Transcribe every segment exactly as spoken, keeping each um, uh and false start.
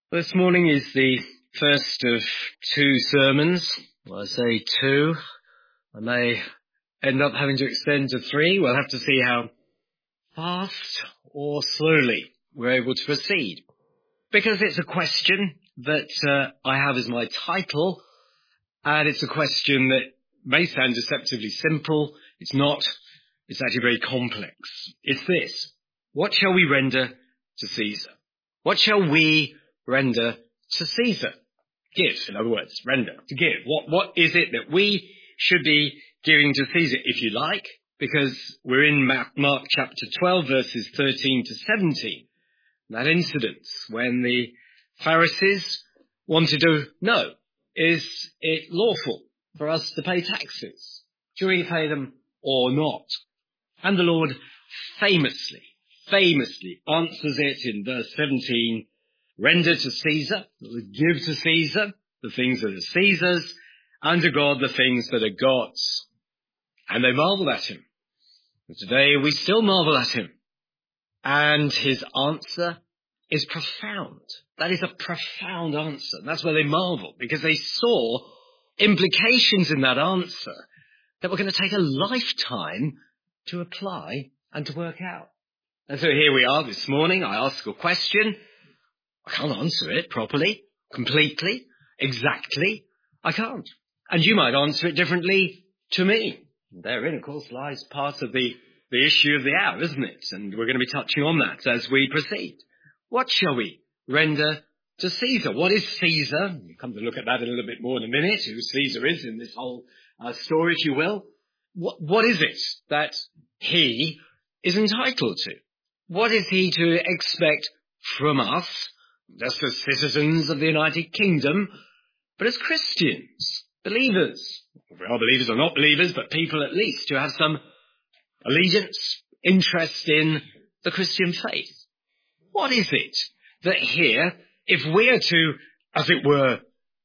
This morning is the first of two sermons. Well, I say two. I may end up having to extend to three. We'll have to see how fast or slowly we're able to proceed. Because it's a question that uh, I have as my title, and it's a question that may sound deceptively simple. It's not. It's actually very complex. It's this: what shall we render to Caesar? What shall we render to Caesar? Give, in other words, render, to give. What, what is it that we should be giving to Caesar, if you like? Because we're in Mark, Mark chapter twelve, verses thirteen to seventeen. That incident when the Pharisees wanted to know, is it lawful for us to pay taxes? Should we pay them or not? And the Lord famously, famously answers it in verse seventeen. Render to Caesar, give to Caesar the things that are Caesar's, and to God the things that are God's. And they marveled at him. And today we still marvel at him. And his answer is profound. That is a profound answer. And that's where they marvel, because they saw implications in that answer that were going to take a lifetime to apply and to work out. And so here we are this morning. I ask a question. I can't answer it properly, completely, exactly. I can't. And you might answer it differently to me. Therein, of course, lies part of the, the issue of the hour, isn't it? And we're going to be touching on that as we proceed. What shall we render to Caesar? What is Caesar? We'll come to look at that a little bit more in a minute, who Caesar is in this whole uh, story, if you will. What, what is it that he is entitled to? What is he to expect from us? Just as citizens of the United Kingdom, but as Christians, believers. We are believers or not believers, but people at least who have some allegiance, interest in the Christian faith. What is it that here, if we are to, as it were,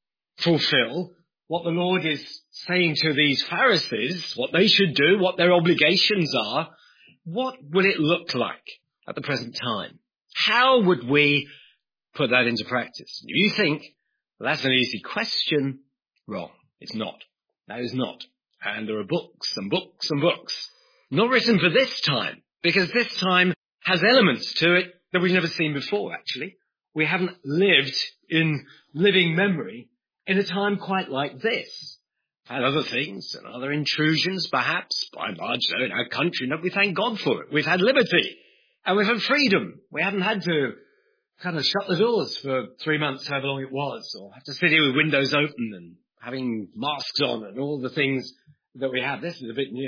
fulfill what the Lord is saying to these Pharisees, what they should do, what their obligations are, what would it look like at the present time? How would we put that into practice? If you think, well, that's an easy question, wrong. It's not. That is not. And there are books and books and books, not written for this time, because this time has elements to it that we've never seen before, actually. We haven't lived in living memory in a time quite like this. Had other things and other intrusions, perhaps, by and large, though, in our country, and we thank God for it. We've had liberty, and we've had freedom. We haven't had to kind of shut the doors for three months, however long it was, or have to sit here with windows open and having masks on and all the things that we have. This is a bit new.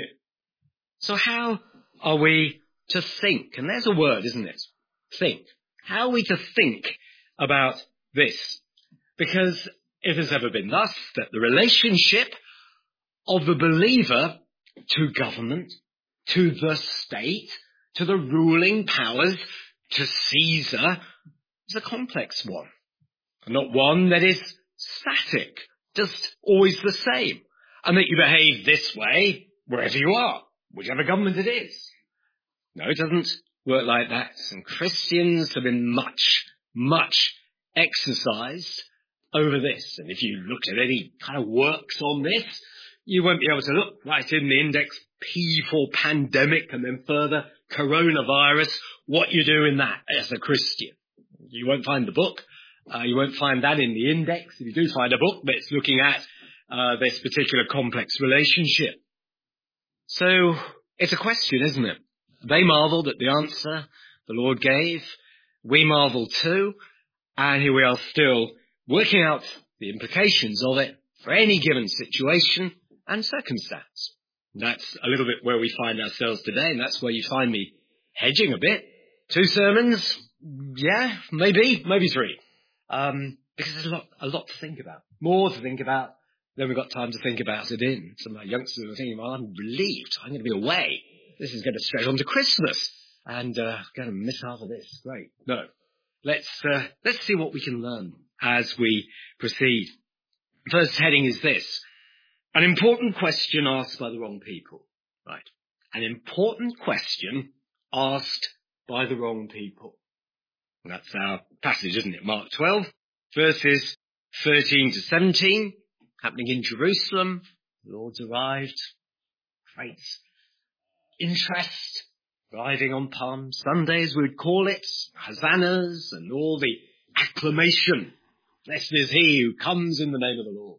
So how are we to think? And there's a word, isn't it? Think. How are we to think about this? Because it has ever been thus that the relationship of the believer to government, to the state, to the ruling powers, to Caesar, is a complex one, and not one that is static, just always the same, and that you behave this way wherever you are, whichever government it is. No, it doesn't work like that, and Christians have been much, much exercised over this, and if you look at any kind of works on this, you won't be able to look right in the index P for pandemic and then further coronavirus, what you do in that as a Christian. You won't find the book. Uh, you won't find that in the index. If you do find a book that's looking at uh, this particular complex relationship. So it's a question, isn't it? They marveled at the answer the Lord gave. We marvel too. And here we are still working out the implications of it for any given situation and circumstance. And that's a little bit where we find ourselves today, and that's where you find me hedging a bit. Two sermons. Yeah, maybe, maybe three. Um, because there's a lot, a lot to think about. More to think about than we've got time to think about it in. Some of my youngsters are thinking, well, I'm relieved. I'm going to be away. This is going to stretch on to Christmas. And, uh, going to miss half of this. Great. No. Let's, uh, let's see what we can learn as we proceed. First heading is this. An important question asked by the wrong people. Right. An important question asked by the wrong people. That's our passage, isn't it? Mark twelve. Verses thirteen to seventeen, happening in Jerusalem. The Lord's arrived. Great interest. Arriving on Palm Sundays, we would call it. Hosannas and all the acclamation. Blessed is he who comes in the name of the Lord.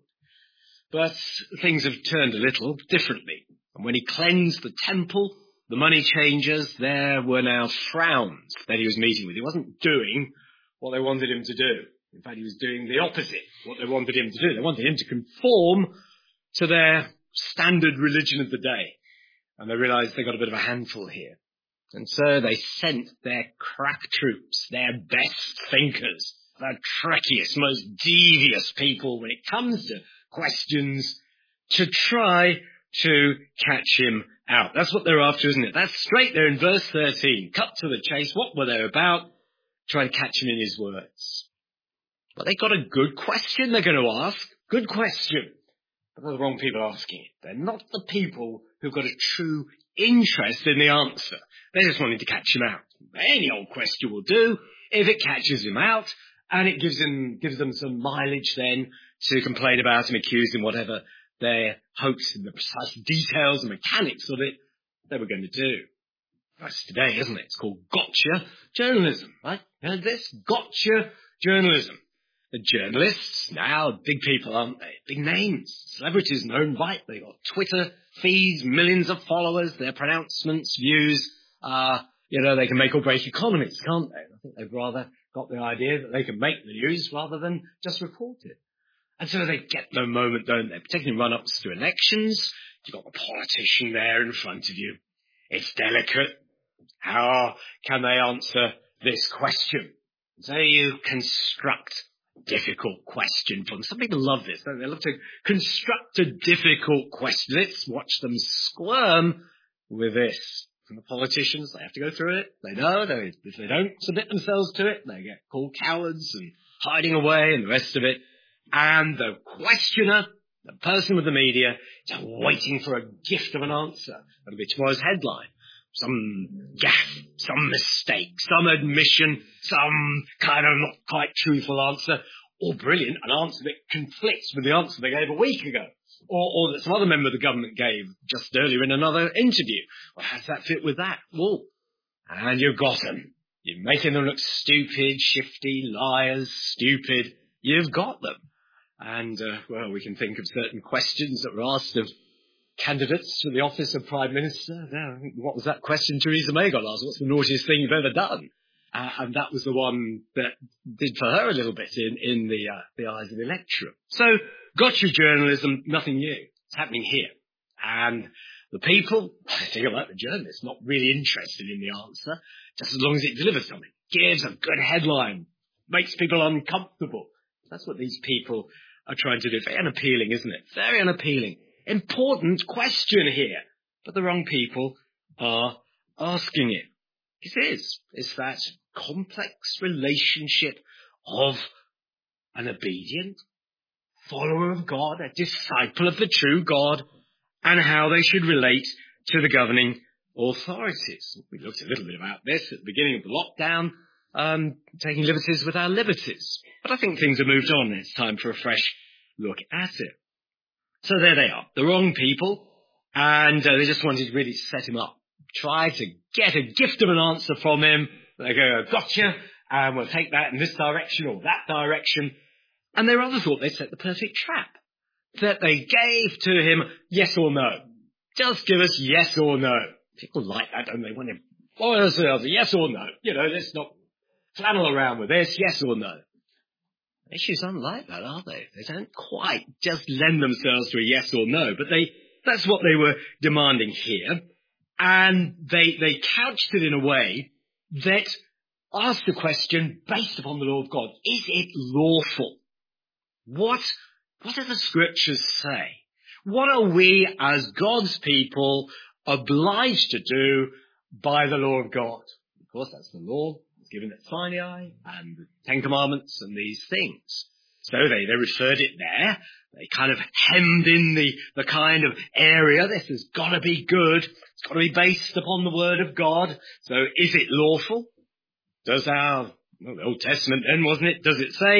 But things have turned a little differently. And when he cleansed the temple, the money changers, there were now frowns that he was meeting with. He wasn't doing what they wanted him to do. In fact, he was doing the opposite, what they wanted him to do. They wanted him to conform to their standard religion of the day. And they realized they got a bit of a handful here. And so they sent their crack troops, their best thinkers, the trickiest, most devious people when it comes to questions, to try to catch him out. That's what they're after, isn't it? That's straight there in verse thirteen. Cut to the chase. What were they about? Trying to catch him in his words. But they got a good question they're going to ask. Good question. But they're the wrong people asking it. They're not the people who've got a true interest in the answer. They just wanted to catch him out. Any old question will do if it catches him out, and it gives him, gives them some mileage then to complain about him, accuse him, whatever their hopes and the precise details and mechanics of it they were going to do. That's today, isn't it? It's called gotcha journalism, right? You know this? Gotcha journalism. The journalists, now big people, aren't they? Big names, celebrities known right. They've got Twitter feeds, millions of followers, their pronouncements, views, uh, you know, they can make or break economies, can't they? I think they've rather got the idea that they can make the news rather than just report it. And so they get the moment, don't they? Particularly in run-ups to elections. You've got the politician there in front of you. It's delicate. How can they answer this question? So you construct a difficult question for them. Some people love this, don't they? They love to construct a difficult question. Let's watch them squirm with this. And the politicians, they have to go through it. They know they, if they don't submit themselves to it, they get called cowards and hiding away and the rest of it. And the questioner, the person with the media, is waiting for a gift of an answer. That'll be tomorrow's headline. Some gaffe, some mistake, some admission, some kind of not quite truthful answer, or brilliant, an answer that conflicts with the answer they gave a week ago, or, or that some other member of the government gave just earlier in another interview. Well, how does that fit with that? Well, and you've got them. You're making them look stupid, shifty, liars, stupid. You've got them. And, uh, well, we can think of certain questions that were asked of candidates for the office of Prime Minister. Now, what was that question Theresa May got asked? What's the naughtiest thing you've ever done? Uh, and that was the one that did for her a little bit in, in the, uh, the eyes of the electorate. So, gotcha journalism, nothing new. It's happening here. And the people, I think about the journalists, not really interested in the answer, just as long as it delivers something. Gives a good headline. Makes people uncomfortable. That's what these people are trying to do. Very unappealing, isn't it? Very unappealing. Important question here. But the wrong people are asking it. It is. It's that complex relationship of an obedient follower of God, a disciple of the true God, and how they should relate to the governing authorities. We looked a little bit about this at the beginning of the lockdown, um, taking liberties with our liberties. But I think things have moved on. It's time for a fresh look at it. So there they are, the wrong people, and uh, they just wanted to really set him up. Try to get a gift of an answer from him. They go, gotcha, and we'll take that in this direction or that direction. And they rather thought they'd set the perfect trap. That they gave to him yes or no. Just give us yes or no. People like that, don't they? When they boil themselves, yes or no. You know, let's not flannel around with this, yes or no. Issues aren't like that, are they? They don't quite just lend themselves to a yes or no, but they that's what they were demanding here. And they they couched it in a way that asked the question based upon the law of God. Is it lawful? What, what do the scriptures say? What are we as God's people obliged to do by the law of God? Of course, that's the law given at Sinai and the Ten Commandments and these things. So they, they referred it there. They kind of hemmed in the, the kind of area. This has got to be good. It's got to be based upon the word of God. So is it lawful? Does our, well, the Old Testament then, wasn't it? Does it say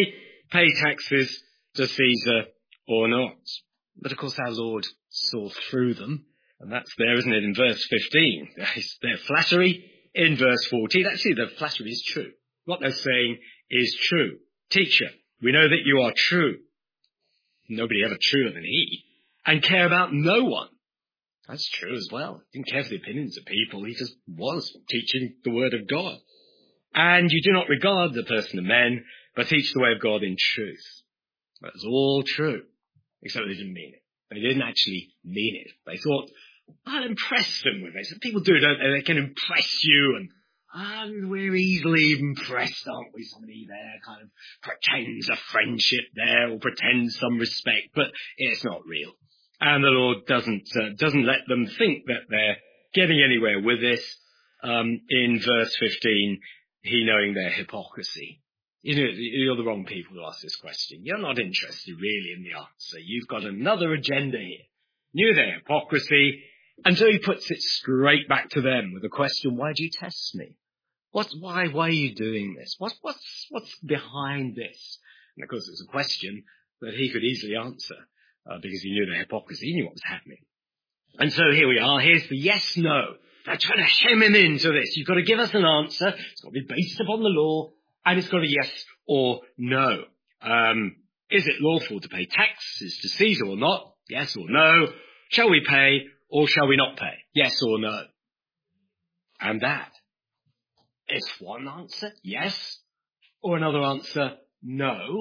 pay taxes to Caesar or not. But of course our Lord saw through them, and that's there, isn't it, in verse fifteen. Their flattery in verse fourteen. Actually, their flattery is true. What they're saying is true. Teacher, we know that you are true. Nobody ever truer than he. And care about no one. That's true as well. He didn't care for the opinions of people. He just was teaching the word of God. And you do not regard the person of men, but teach the way of God in truth. That's all true. Except they didn't mean it. They didn't actually mean it. They thought, I'll impress them with this. People do, don't they? They can impress you, and and we're easily impressed, aren't we? Somebody there kind of pretends a friendship there, or pretends some respect, but it's not real. And the Lord doesn't uh, doesn't let them think that they're getting anywhere with this. Um, in verse fifteen, he knowing their hypocrisy. You know, you're the wrong people to ask this question. You're not interested really in the answer. You've got another agenda here. Knew their hypocrisy, and so he puts it straight back to them with the question, why do you test me? What, why, why are you doing this? What, what's, what's behind this? And of course, it's a question that he could easily answer, uh, because he knew their hypocrisy, he knew what was happening. And so here we are, here's the yes, no. They're trying to hem him into this. You've got to give us an answer. It's got to be based upon the law, and it's got a yes or no. Um, is it lawful to pay taxes to Caesar or not? Yes or no. Shall we pay or shall we not pay? Yes or no. And that is one answer, yes, or another answer, no.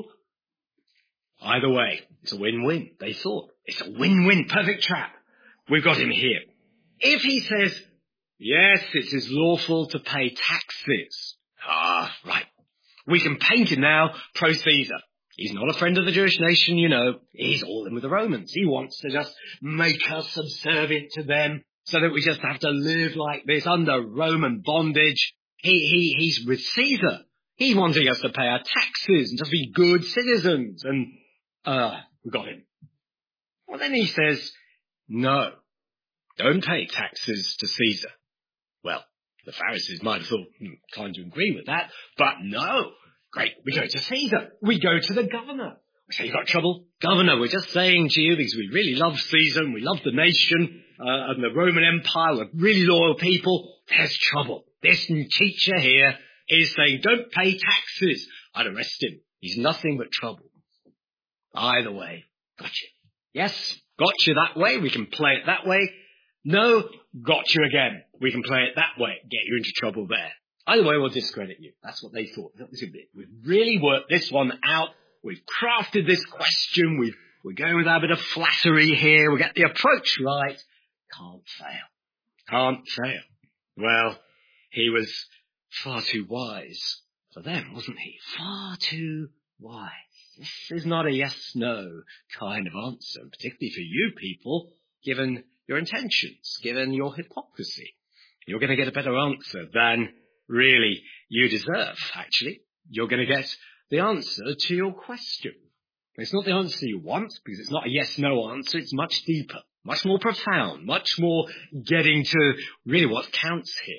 Either way, it's a win-win, they thought. It's a win-win, perfect trap. We've got him here. If he says, yes, it is lawful to pay taxes. Ah, right. We can paint him now pro-Caesar. He's not a friend of the Jewish nation, you know. He's all in with the Romans. He wants to just make us subservient to them so that we just have to live like this under Roman bondage. He, he, he's with Caesar. He's wanting us to pay our taxes and just be good citizens. And, uh, we got him. Well, then he says, no, don't pay taxes to Caesar. Well, the Pharisees might have thought, hmm, inclined to agree with that, but no. Great, we go to Caesar. We go to the governor. We say, you got trouble? Governor, we're just saying to you, because we really love Caesar and we love the nation uh, and the Roman Empire, we're really loyal people. There's trouble. This teacher here is saying, don't pay taxes. I'd arrest him. He's nothing but trouble. Either way, got you. Yes, got you that way. We can play it that way. No, got you again. We can play it that way. Get you into trouble there. Either way, we'll discredit you. That's what they thought. We've really worked this one out. We've crafted this question. We've, we're going with our bit of flattery here. We get the approach right. Can't fail. Can't fail. Well, he was far too wise for them, wasn't he? Far too wise. This is not a yes-no kind of answer, particularly for you people, given your intentions, given your hypocrisy. You're going to get a better answer than really you deserve, actually. You're going to get the answer to your question. It's not the answer you want, because it's not a yes-no answer. It's much deeper, much more profound, much more getting to really what counts here.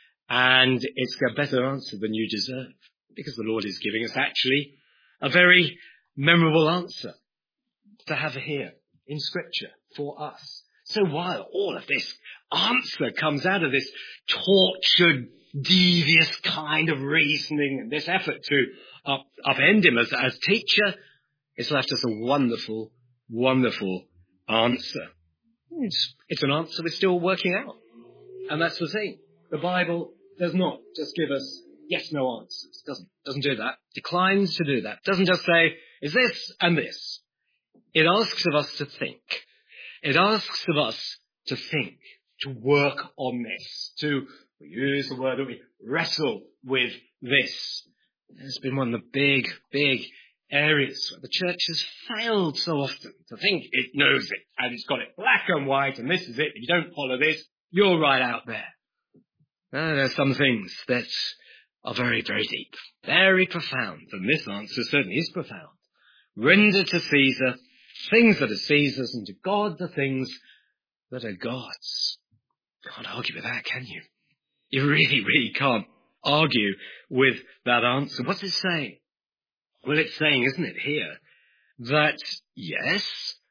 And it's a better answer than you deserve, because the Lord is giving us actually a very memorable answer to have here in Scripture for us. So while all of this answer comes out of this tortured, devious kind of reasoning and this effort to up, upend him as, as teacher, it's left us a wonderful, wonderful answer. It's, it's an answer we're still working out. And that's the thing. The Bible does not just give us yes, no answers. Doesn't, doesn't do that. Declines to do that. Doesn't just say, is this and this. It asks of us to think. It asks of us to think, to work on this, to we use the word that we wrestle with this. It's been one of the big, big areas where the church has failed so often to think it knows it and it's got it black and white and this is it. If you don't follow this, you're right out there. Now, there's some things that are very, very deep, very profound, and this answer certainly is profound. Render to Caesar things that are Caesar's, and to God the things that are God's. Can't argue with that, can you? You really, really can't argue with that answer. What's it saying? Well, it's saying, isn't it, here, that, yes,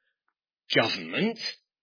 government,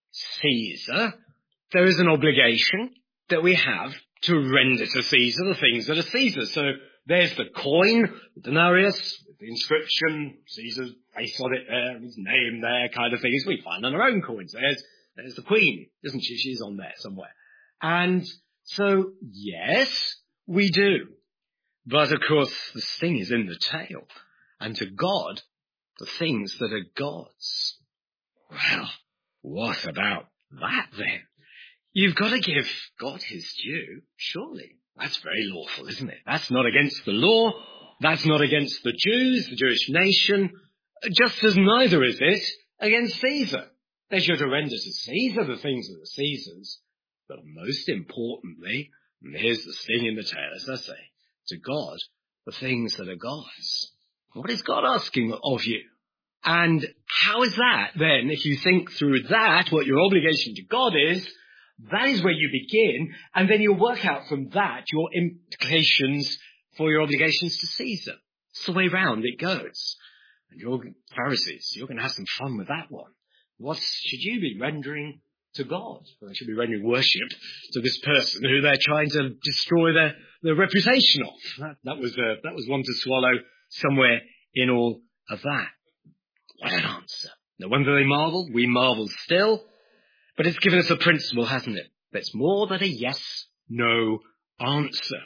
Caesar, there is an obligation that we have to render to Caesar the things that are Caesar. So there's the coin, the denarius, the inscription, Caesar's face on it there, his name there, kind of thing, as we find on our own coins. There's, there's the queen, isn't she? She's on there somewhere. And so, yes, we do. But of course, the sting is in the tail. And to God, the things that are God's. Well, what about that then? You've got to give God his due, surely. That's very lawful, isn't it? That's not against the law. That's not against the Jews, the Jewish nation, just as neither is it against Caesar. They should to render to Caesar the things that are Caesar's. But most importantly, and here's the sting in the tail, as I say, to God, the things that are God's. What is God asking of you? And how is that then, if you think through that, what your obligation to God is, that is where you begin, and then you work out from that your implications for your obligations to Caesar. It's the way round it goes. And you're Pharisees, you're going to have some fun with that one. What should you be rendering to God? Well, they should be rendering worship to this person who they're trying to destroy their, their reputation of. That, that was uh, that was one to swallow somewhere in all of that. What an answer. No wonder they marveled. We marvel still. But it's given us a principle, hasn't it? That's more than a yes-no answer.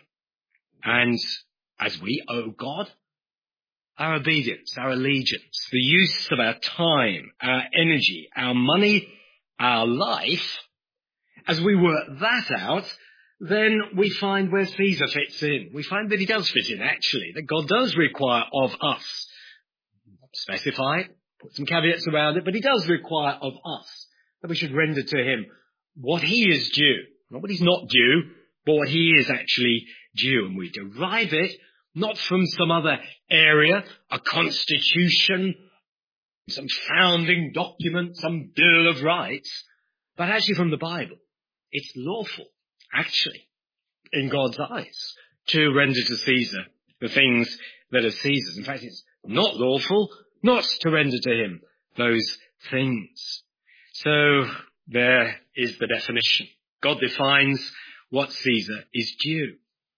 And as we owe God our obedience, our allegiance, the use of our time, our energy, our money, our life, as we work that out, then we find where Caesar fits in. We find that he does fit in, actually, that God does require of us, specify it, put some caveats around it, but he does require of us that we should render to him what he is due, not what he's not due, but what he is actually due. And we derive it not from some other area, a constitution, some founding document, some Bill of Rights, but actually from the Bible. It's lawful, actually, in God's eyes, to render to Caesar the things that are Caesar's. In fact, it's not lawful not to render to him those things. So there is the definition. God defines what Caesar is due.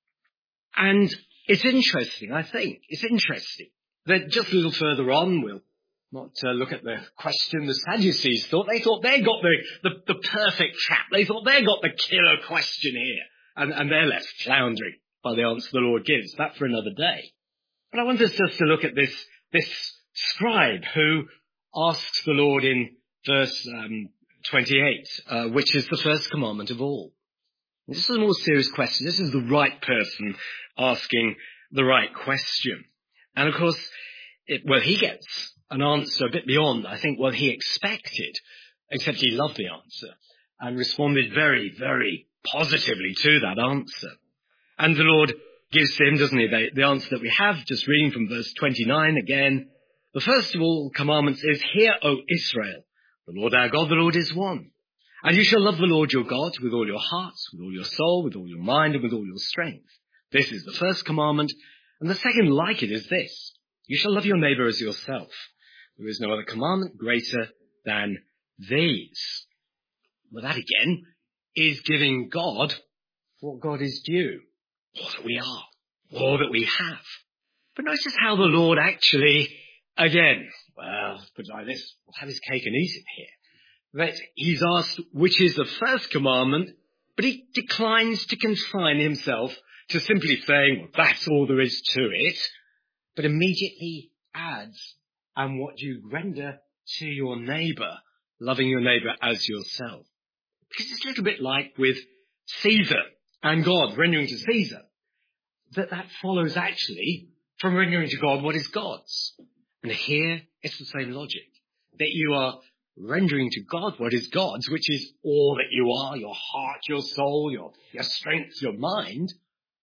And it's interesting, I think, it's interesting that just a little further on, we'll not uh, look at the question the Sadducees thought. They thought they got the, the, the perfect trap. They thought they got the killer question here. And, and they're left floundering by the answer the Lord gives. That for another day. But I want us just to look at this, this scribe who asks the Lord in verse um, twenty-eight, uh, which is the first commandment of all. This is a more serious question. This is the right person asking the right question. And of course, it, well, he gets an answer a bit beyond, I think, what he expected, except he loved the answer and responded very, very positively to that answer. And the Lord gives to him, doesn't he, the, the answer that we have, just reading from verse twenty-nine again. The first of all commandments is, Hear, O Israel, the Lord our God, the Lord is one. And you shall love the Lord your God with all your heart, with all your soul, with all your mind, and with all your strength. This is the first commandment. And the second like it is this: you shall love your neighbor as yourself. There is no other commandment greater than these. Well, that again is giving God what God is due, all that we are, all that we have. But notice how the Lord actually, again, well, put it like this, we'll have his cake and eat it here. That he's asked which is the first commandment, but he declines to confine himself to simply saying, well, that's all there is to it, but immediately adds, and what you render to your neighbour, loving your neighbour as yourself. Because it's a little bit like with Caesar and God, rendering to Caesar, that that follows actually from rendering to God what is God's. And here it's the same logic, that you are rendering to God what is God's, which is all that you are, your heart, your soul, your, your strength, your mind.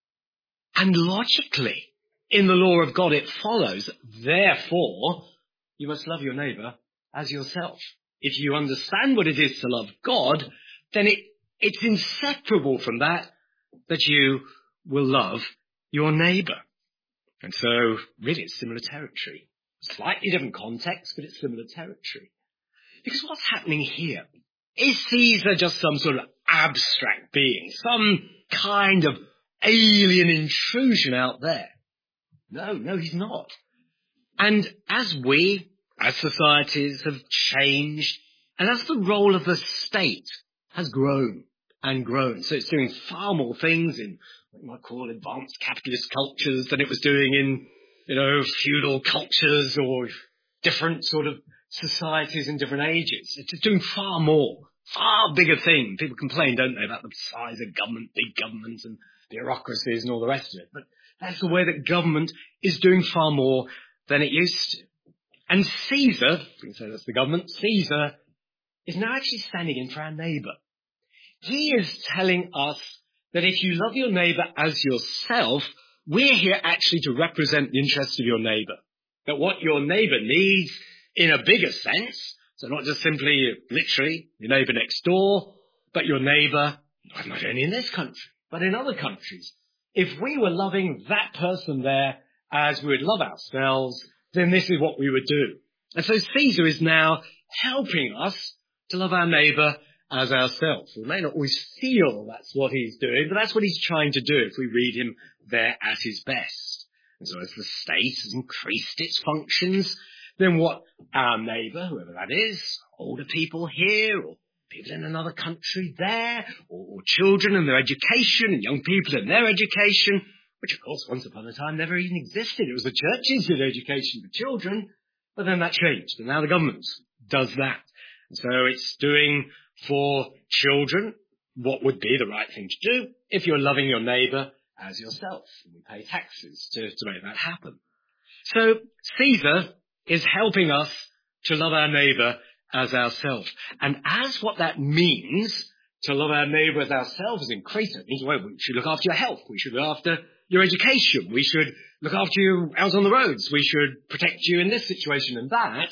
And logically, in the law of God, it follows, therefore, you must love your neighbour as yourself. If you understand what it is to love God, then it, it's inseparable from that, that you will love your neighbour. And so, really, it's similar territory. Slightly different context, but it's similar territory. Because what's happening here? Is Caesar just some sort of abstract being, some kind of alien intrusion out there? No, no, he's not. And as we, as societies, have changed, and as the role of the state has grown and grown, so it's doing far more things in what you might call advanced capitalist cultures than it was doing in, you know, feudal cultures or different sort of societies in different ages. It's just doing far more, far bigger things. People complain, don't they, about the size of government, big government and bureaucracies and all the rest of it. But that's the way that government is doing far more than it used to. And Caesar, we can say that's the government, Caesar is now actually standing in for our neighbour. He is telling us that if you love your neighbour as yourself, we're here actually to represent the interests of your neighbour. That what your neighbour needs in a bigger sense, so not just simply, literally, your neighbour next door, but your neighbour, not only in this country, but in other countries. If we were loving that person there as we would love ourselves, then this is what we would do. And so Caesar is now helping us to love our neighbour as ourselves. We may not always feel that's what he's doing, but that's what he's trying to do if we read him there at his best. And so as the state has increased its functions, then what our neighbour, whoever that is, older people here, or people in another country there, or, or children and their education, and young people and their education, which of course once upon a time never even existed. It was the churches did education for children, but then that changed, and now the government does that. And so it's doing for children what would be the right thing to do if you're loving your neighbour as yourself. And we pay taxes to, to make that happen. So Caesar is helping us to love our neighbour as ourselves. And as what that means, to love our neighbour as ourselves is increasing. It means, well, we should look after your health. We should look after your education. We should look after you out on the roads. We should protect you in this situation and that.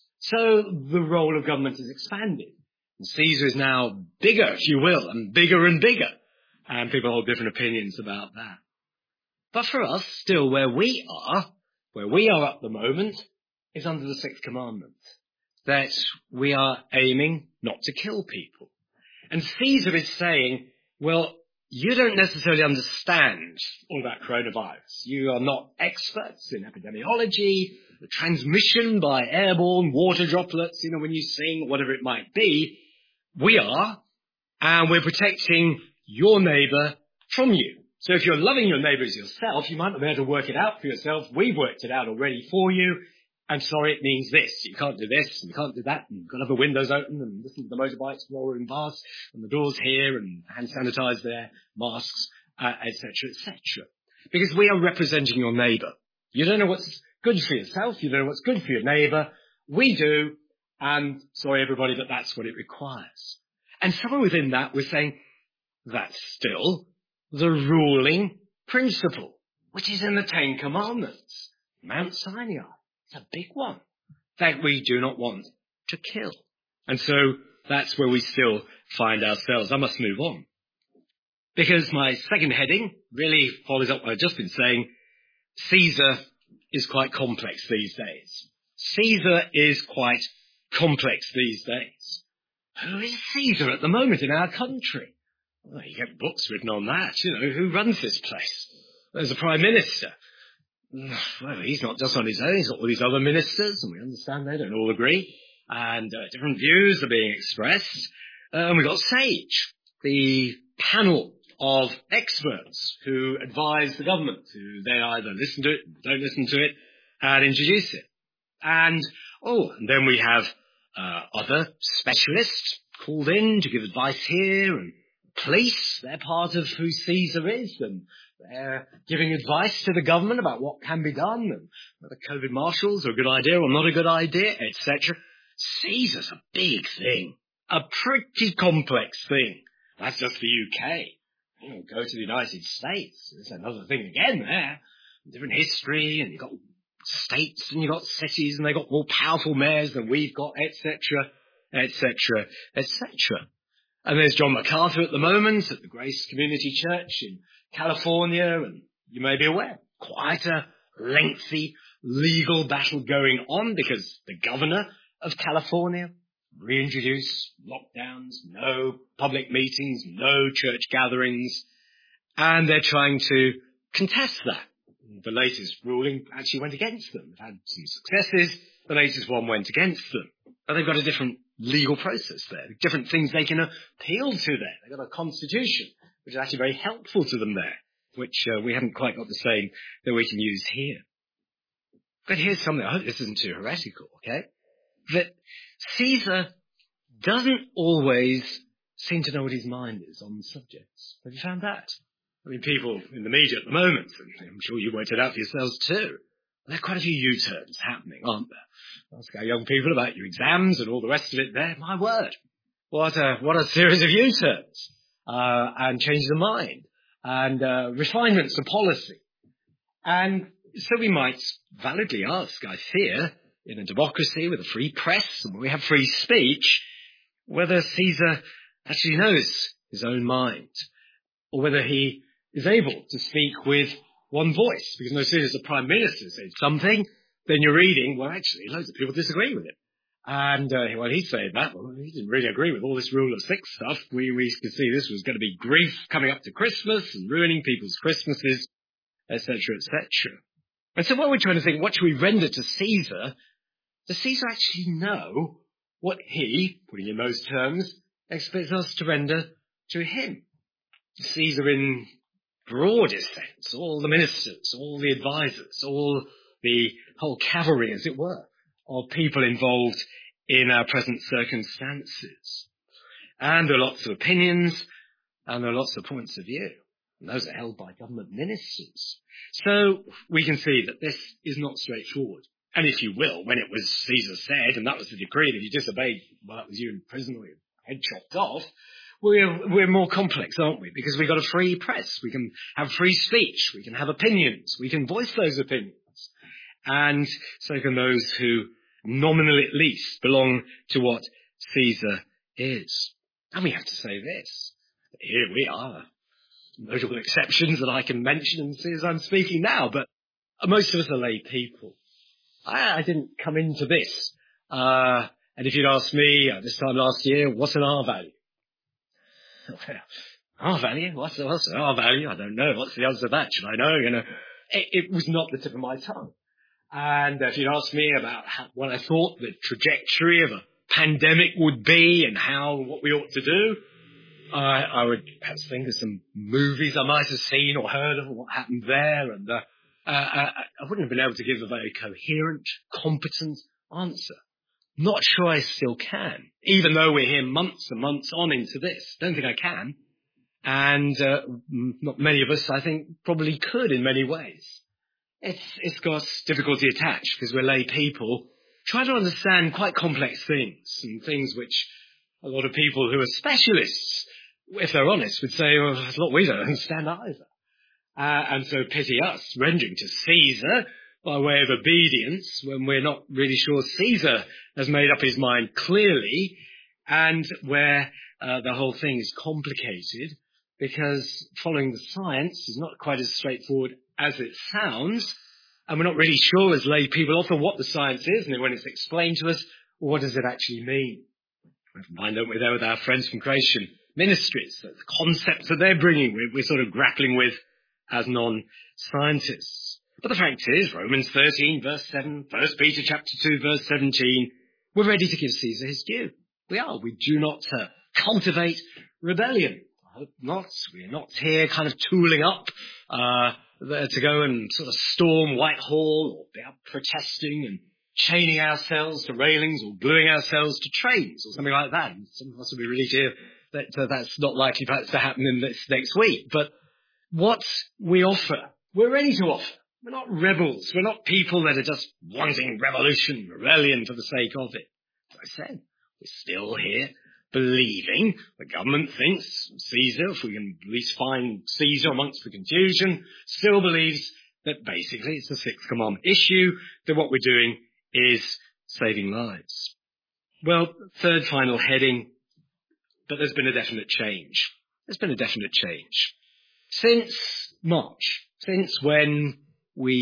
So the role of government is expanded. And Caesar is now bigger, if you will, and bigger and bigger. And people hold different opinions about that. But for us, still where we are, where we are at the moment, is under the sixth commandment. That we are aiming not to kill people. And Caesar is saying, well, you don't necessarily understand all about coronavirus. You are not experts in epidemiology, the transmission by airborne water droplets, you know, when you sing, whatever it might be. We are, and we're protecting your neighbour from you. So if you're loving your neighbour as yourself, you might not be able to work it out for yourself. We've worked it out already for you. I'm sorry, it means this. You can't do this, and you can't do that, and you've got to have the windows open, and listen to the motorbikes rolling past, and the doors here, and hand sanitize there, masks, uh, et cetera, et cetera. Because we are representing your neighbour. You don't know what's good for yourself, you don't know what's good for your neighbour. We do, and sorry everybody, but that's what it requires. And somewhere within that, we're saying, that's still the ruling principle, which is in the Ten Commandments, Mount Sinai. It's a big one that we do not want to kill. And so that's where we still find ourselves. I must move on. Because my second heading really follows up what I've just been saying. Caesar is quite complex these days. Caesar is quite complex these days. Who is Caesar at the moment in our country? Well, you get books written on that. You know, who runs this place? There's a prime minister. Well, he's not just on his own, he's got all these other ministers, and we understand they don't all agree, and uh, different views are being expressed. Uh, and we've got SAGE, the panel of experts who advise the government, who they either listen to it, don't listen to it, and introduce it. And, oh, and then we have uh, other specialists called in to give advice here, and police, they're part of who Caesar is, and they're giving advice to the government about what can be done, and whether COVID marshals are a good idea or not a good idea, et cetera. Caesar's a big thing, a pretty complex thing. That's just the U K. You know, go to the United States, there's another thing again there. Different history, and you've got states, and you've got cities, and they've got more powerful mayors than we've got, et cetera, et cetera, et cetera. And there's John MacArthur at the moment at the Grace Community Church in California, and you may be aware, quite a lengthy legal battle going on because the governor of California reintroduced lockdowns, no public meetings, no church gatherings, and they're trying to contest that. The latest ruling actually went against them. They've had some successes. The latest one went against them. But they've got a different legal process there, different things they can appeal to there. They've got a constitution, which is actually very helpful to them there, which uh, we haven't quite got the same that we can use here. But here's something, I hope this isn't too heretical, okay? That Caesar doesn't always seem to know what his mind is on subjects. Have you found that? I mean, people in the media at the moment, and I'm sure you worked it out for yourselves too, there are quite a few U-turns happening, aren't there? Ask our young people about your exams and all the rest of it there. My word. What a, what a series of U-turns, uh, and changes of mind, and, uh, refinements of policy. And so we might validly ask, I fear, in a democracy with a free press and where we have free speech, whether Caesar actually knows his own mind, or whether he is able to speak with one voice. Because no sooner as the Prime Minister says something, then you're reading, well, actually, loads of people disagree with it. And uh, while he's saying that, well, he didn't really agree with all this rule of six stuff. We, we could see this was going to be grief coming up to Christmas and ruining people's Christmases, et cetera, et cetera. And so what we're trying to think, what should we render to Caesar? Does Caesar actually know what he, putting in those terms, expects us to render to him? Caesar in broadest sense, all the ministers, all the advisors, all the whole cavalry, as it were, of people involved in our present circumstances. And there are lots of opinions, and there are lots of points of view. And those are held by government ministers. So we can see that this is not straightforward. And if you will, when it was Caesar said, and that was the decree, that if you disobeyed, well, that was you in prison or your head chopped off, we're, we're more complex, aren't we? Because we've got a free press. We can have free speech. We can have opinions. We can voice those opinions. And so can those who nominally at least belong to what Caesar is. And we have to say this. Here we are. Notable exceptions that I can mention and see as I'm speaking now, but most of us are lay people. I, I didn't come into this. Uh, and if you'd asked me uh, this time last year, what's an R value? R value? What's, what's an R value? I don't know. What's the answer to that? Should I know? You know, it, it was not the tip of my tongue. And if you'd asked me about how, what I thought the trajectory of a pandemic would be and how, what we ought to do, I, I would perhaps think of some movies I might have seen or heard of, what happened there, and uh, uh, I, I wouldn't have been able to give a very coherent, competent answer. Not sure I still can, even though we're here months and months on into this. Don't think I can. And uh, not many of us, I think, probably could in many ways. It's, it's got difficulty attached because we're lay people trying to understand quite complex things, and things which a lot of people who are specialists, if they're honest, would say, well, it's not we don't understand either. Uh, and so pity us, rendering to Caesar by way of obedience when we're not really sure Caesar has made up his mind clearly, and where uh, the whole thing is complicated because following the science is not quite as straightforward as it sounds, and we're not really sure as lay people often what the science is, and then when it's explained to us, what does it actually mean? We find, don't we, there with our friends from Creation Ministries, the concepts that they're bringing, we're, we're sort of grappling with as non-scientists. But the fact is, Romans thirteen, verse seven, First Peter chapter two, verse seventeen, we're ready to give Caesar his due. We are. We do not uh, cultivate rebellion. I hope not. We're not here kind of tooling up uh, to go and sort of storm Whitehall or be out protesting and chaining ourselves to railings or gluing ourselves to trains or something like that. And some of us will be really clear that uh, that's not likely perhaps to happen in this next week. But what we offer, we're ready to offer. We're not rebels. We're not people that are just wanting revolution, rebellion for the sake of it. As I said, we're still here believing, the government thinks, Caesar, if we can at least find Caesar amongst the confusion, still believes that basically it's a sixth commandment issue, that what we're doing is saving lives. Well, third final heading, but there's been a definite change. There's been a definite change. Since March, since when we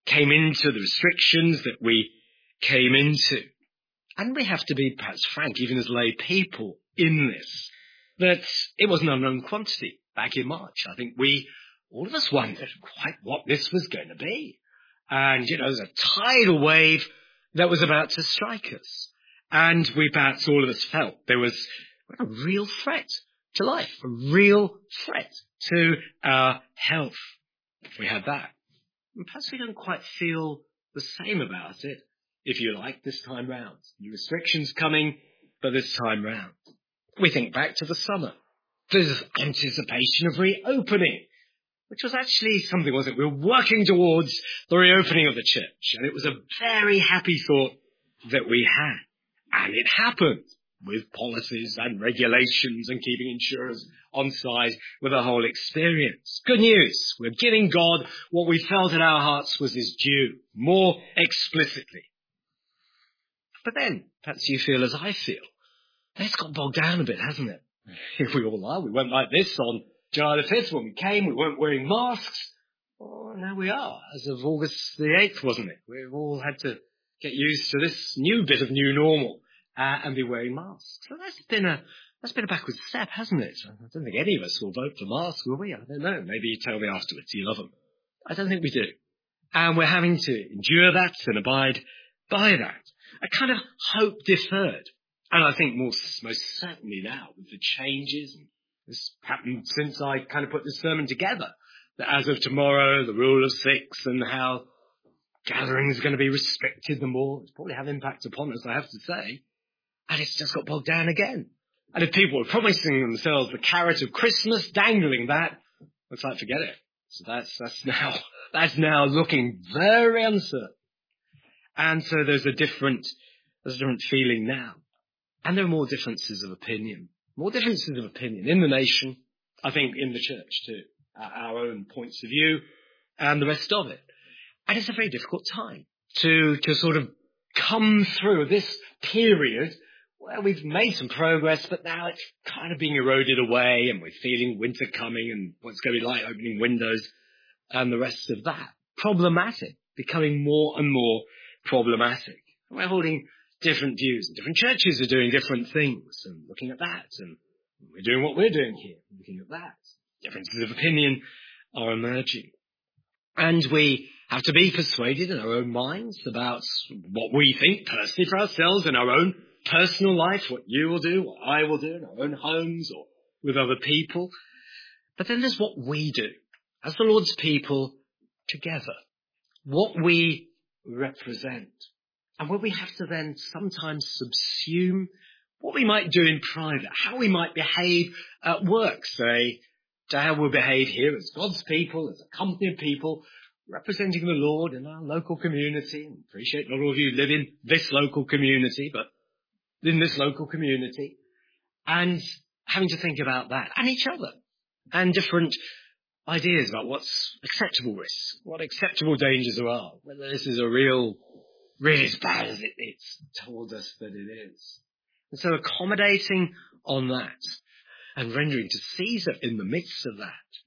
came into, the restrictions that we came into. And we have to be perhaps frank, even as lay people in this, that it was an unknown quantity back in March. I think we, all of us wondered quite what this was going to be. And, you know, there's a tidal wave that was about to strike us. And we perhaps all of us felt there was a real threat to life, a real threat to our health. We had that. And perhaps we don't quite feel the same about it, if you like, this time round. New restrictions coming, but this time round. We think back to the summer. There's anticipation of reopening, which was actually something, wasn't it? We were working towards the reopening of the church, and it was a very happy thought that we had. And it happened with policies and regulations and keeping insurers on side with the whole experience. Good news. We're giving God what we felt in our hearts was his due, more explicitly. But then, perhaps you feel as I feel, it's got bogged down a bit, hasn't it? If we all are, we weren't like this on July the fifth when we came, we weren't wearing masks. Oh, now we are, as of August the eighth, wasn't it? We've all had to get used to this new bit of new normal uh, and be wearing masks. So that's been a that's been a backward step, hasn't it? I don't think any of us will vote for masks, will we? I don't know. Maybe you tell me afterwards you love them. I don't think we do. And we're having to endure that and abide by that. A kind of hope deferred. And I think most, most certainly now, with the changes, and this happened since I kind of put this sermon together, that as of tomorrow, the rule of six and how gatherings are going to be restricted the more, it's probably have impact upon us, I have to say. And it's just got bogged down again. And if people are promising themselves the carrot of Christmas, dangling that, looks like forget it. So that's, that's now, that's now looking very uncertain. And so there's a different, there's a different feeling now. And there are more differences of opinion. More differences of opinion in the nation, I think in the church too. Our own points of view and the rest of it. And it's a very difficult time to, to sort of come through this period where we've made some progress, but now it's kind of being eroded away and we're feeling winter coming and what's going to be like opening windows and the rest of that. Problematic, becoming more and more problematic. We're holding different views, and different churches are doing different things and looking at that, and we're doing what we're doing here, looking at that. Differences of opinion are emerging. And we have to be persuaded in our own minds about what we think personally for ourselves in our own personal life, what you will do, what I will do in our own homes or with other people. But then there's what we do as the Lord's people together, what we represent. And where we have to then sometimes subsume what we might do in private, how we might behave at work, say, to how we'll behave here as God's people, as a company of people, representing the Lord in our local community. I appreciate not all of you live in this local community, but in this local community. And having to think about that and each other and different ideas about what's acceptable risks, what acceptable dangers there are, whether this is a real really as bad as it, it's told us that it is. And so accommodating on that and rendering to Caesar in the midst of that,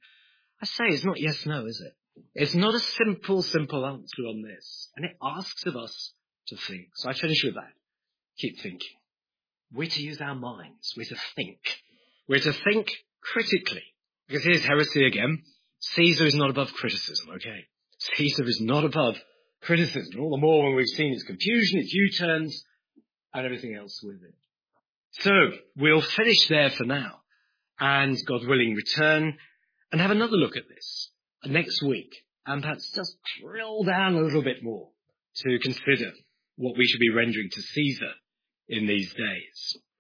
I say it's not yes, no, is it? It's not a simple, simple answer on this. And it asks of us to think. So I finish with that. Keep thinking. We're to use our minds. We're to think. We're to think critically. Because here's heresy again. Caesar is not above criticism, okay? Caesar is not above criticism, all the more when we've seen his confusion, his U-turns, and everything else with it. So, we'll finish there for now, and God willing return, and have another look at this next week, and perhaps just drill down a little bit more to consider what we should be rendering to Caesar in these days.